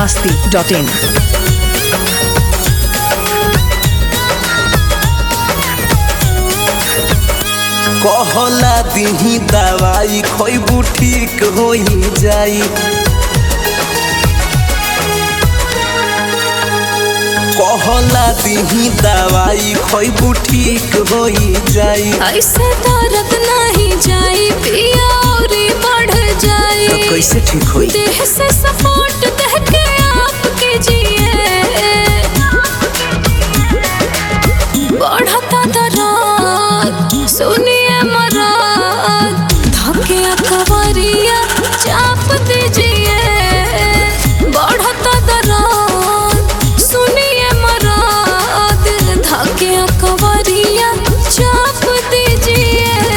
biharmasti.in। कहला दिही दवाई खइबू ठीक हो जाई। कहला दिही दवाई खइबू ठीक हो जाई। ऐसे दर्द नहीं जाई पिया और बढ़ जाई। तो कैसे ठीक होई? देह से सपोर्ट दे के आप कीजिए। बढ़ता दर्द सुनिए मराद धके अकबरिया चाप दीजिए। बढ़ता दर्द सुनिए मराद धके अकबरिया चाप दीजिए।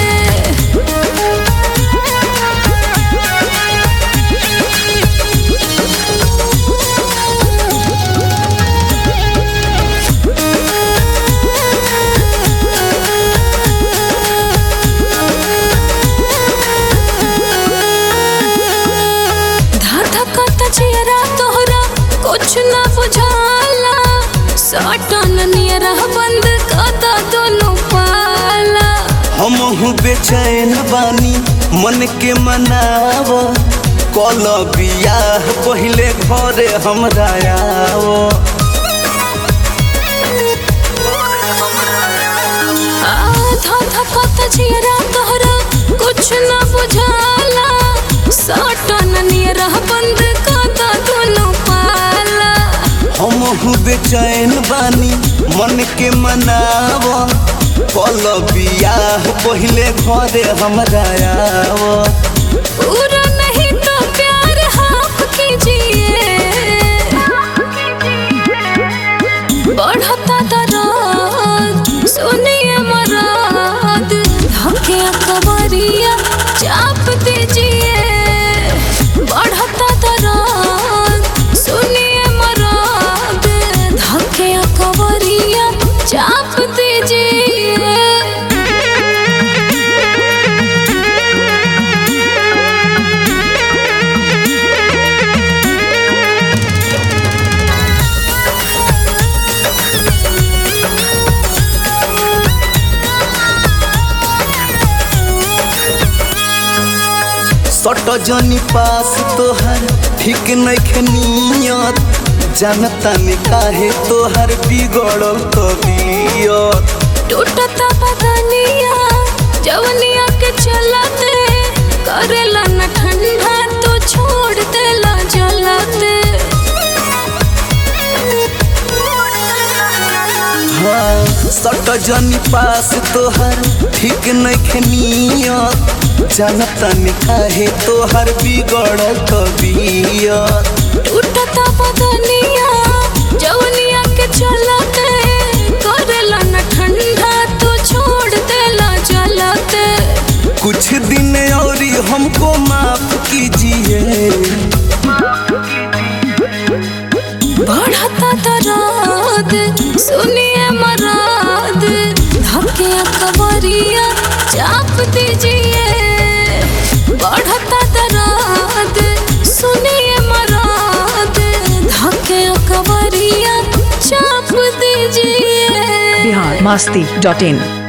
चेहरा तोहरा कुछ ना बुझाला। सटन नियरा बंद कदा दोनों पाला। हमहू बेचैन बानी मन के मनाव। कल बियाह पहिले घरे हमरा आओ। आधा धकत चेहरा तोहरा कुछ ना बुझाला। सटन नियरा बंद कदा दोनों पाला। हमहू बेचैन बानी मन के मनाव। कल बियाह पहिले घरे हमरा आओ। पूरा नहीं तो प्यार हाफ कीजिए। बढ़ता दर्द सुनिए मराद धके अकबरिया चाप दीजिए। बढ़ता दर्द सुनिए मराद धके अकबरिया चाप दीजिए। सट जनी पास तोहर ठीक नइखे नियत। जानता में काहे तोहर बिगड़ल तबीयत। टूटता बदनिया जवनिया के चलते करेला न ठंडा तो छोड़ देला जलते। हाँ सट जनी पास तोहर ठीक नइखे नियत। जानता में काहे तोहर बिगड़ल तबीयत। टूटता बदनिया जवनिया के चलते करेला न ठंडा तो छोड़ देला जलते। कुछ दिन और हमको माफ कीजिए। बढ़ता दर्द सुनिए मराद धके अकबरिया चाप दीजिए। बढ़ता दर्द सुनिए मराद धके अकबरिया चाप दीजिए। biharmasti.in।